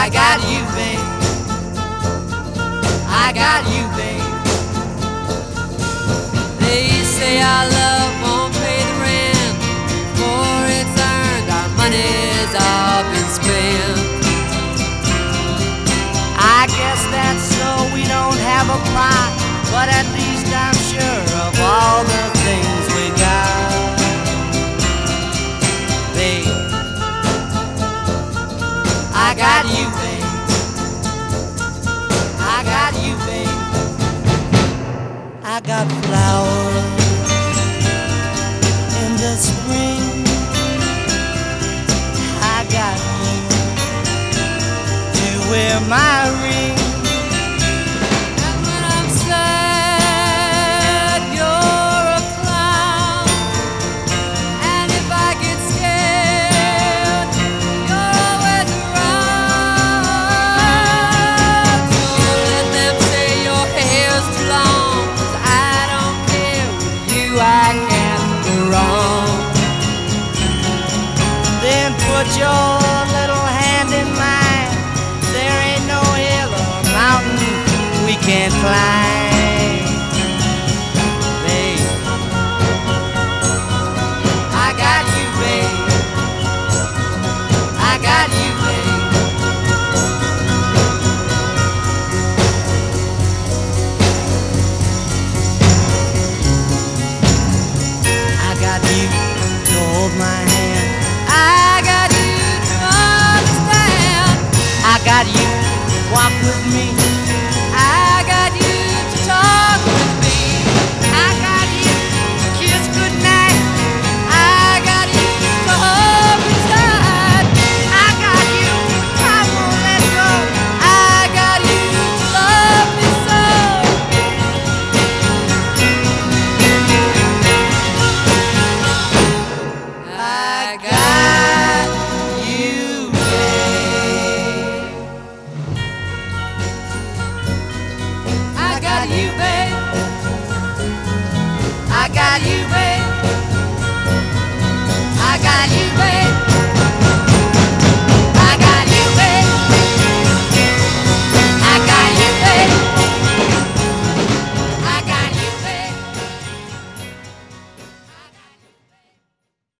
I got you, babe. I got you, babe. They say our love won't pay the rent before it's earned. Our money's all been spent. I guess that's so we don't have a plot, but at least I'm sure of all the things we got. Babe, I got you, babe. I got you, babe. I got flowers in the spring. I got you to wear my ring. And when I'm sad, you're a clown. And if I get scared, you're always around. Don't let them say your hair's too long, 'cause I don't care. With you I can't go wrong. Then put your little hand in mine. There ain't no hill or mountain we can't climb. Babe, I got you, babe. I got you, babe. I got you to hold my hand. I got you to understand. I got you, walk with me.